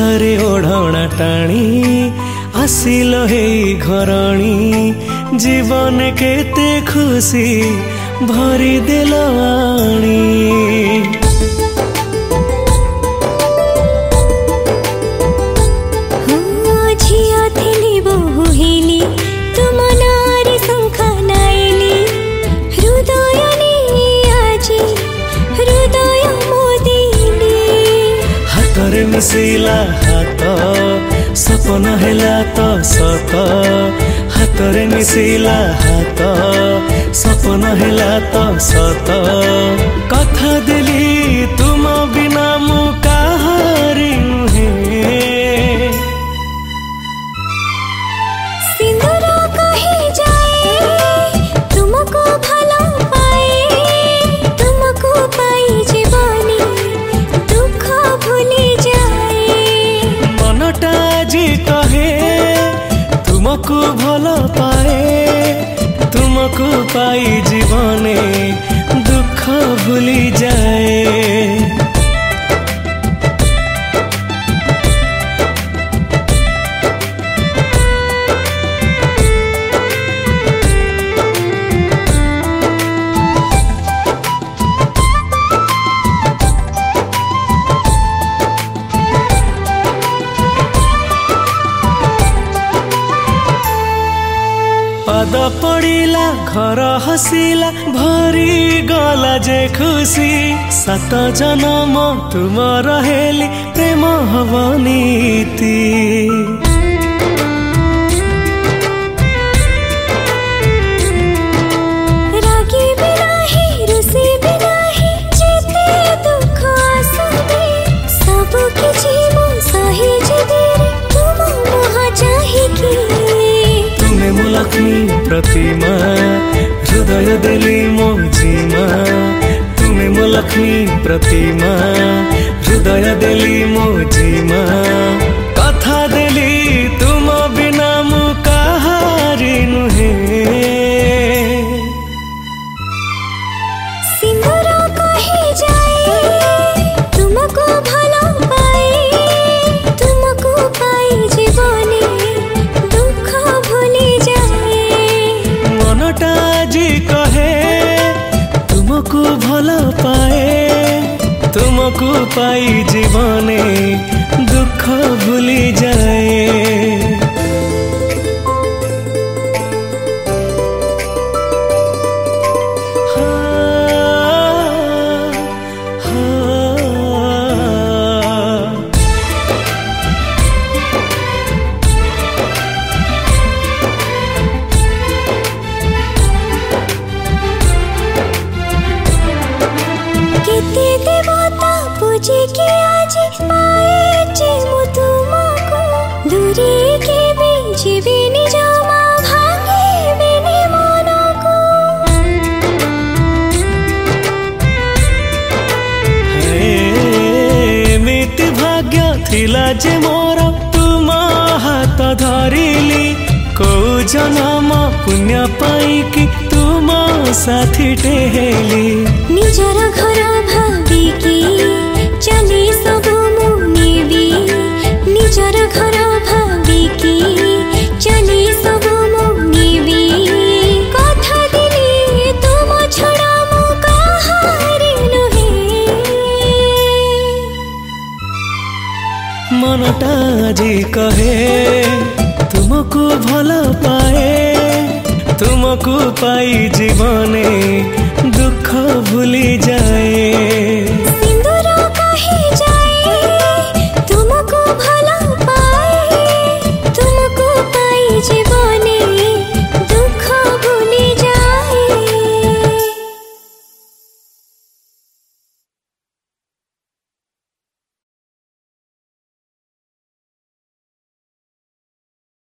कांधरे ओढ़णा टाणी आसिल हे घरणी जीवन केते खुशी भरी दिलवाणी। झिया थिली बहु हेली तुम नारी शंखा नाइली हृदय आजी हृदय मोदिली। हाथरे मिसिला हाथ सपन हेला तो सत हाथरे मिसिला हाथ सपन हेला तो सत कथा देली तुम बिना मु काहारी नुहे। सिंदूर कही जाए तुमको भला पाए तुमको पाई जीवनी दुख भूली जाए। मनटा जी कहे तुमको भला पाए तुमको पाई जीवने दुख भूली जाए। पाद पड़िला घर हसिला भरी गला जे खुशी सात जन्म तुम रहेली प्रेम हवनीति। रागी बिनाही रुसी बिनाही जेते दुख आसबे सब किछि मु सही जीवे तुम मुह चाहिकी। तुमे मो लक्ष्मी प्रतिमा हृदय देली मो जीमा तुमे मो लक्ष्मी प्रतिमा हृदय देली मो जीमा कथा देली तुम बिना मु काहारी नुहे। सिंदूर कही जाए तुमको भला पाए तुमको पाई जीवनी दुख भूली जाए। मनटा जी कहे तुमको भला पाए तुमको पाई जीवने दुख भूली जाए। केते देवता पूजे के आज पाए जे मु तुमको दूरी के भी जीवे निज मा भांगे बेने मन को। एमिति भाग्य थिला जे मोर तुम हाथ धरिली को जन्म पुण्य पाई कि तुम साथी टेहेली। निजर घर भाविकी चली सब मुनिबी निजर घर भाविकी चली सब मुनिबी कथा दिली तुम छड़ा मु काहारी नुहे। मनटा जी कहे तुमको भला पाए तुमको पाई जीवने दुख भूली जाए।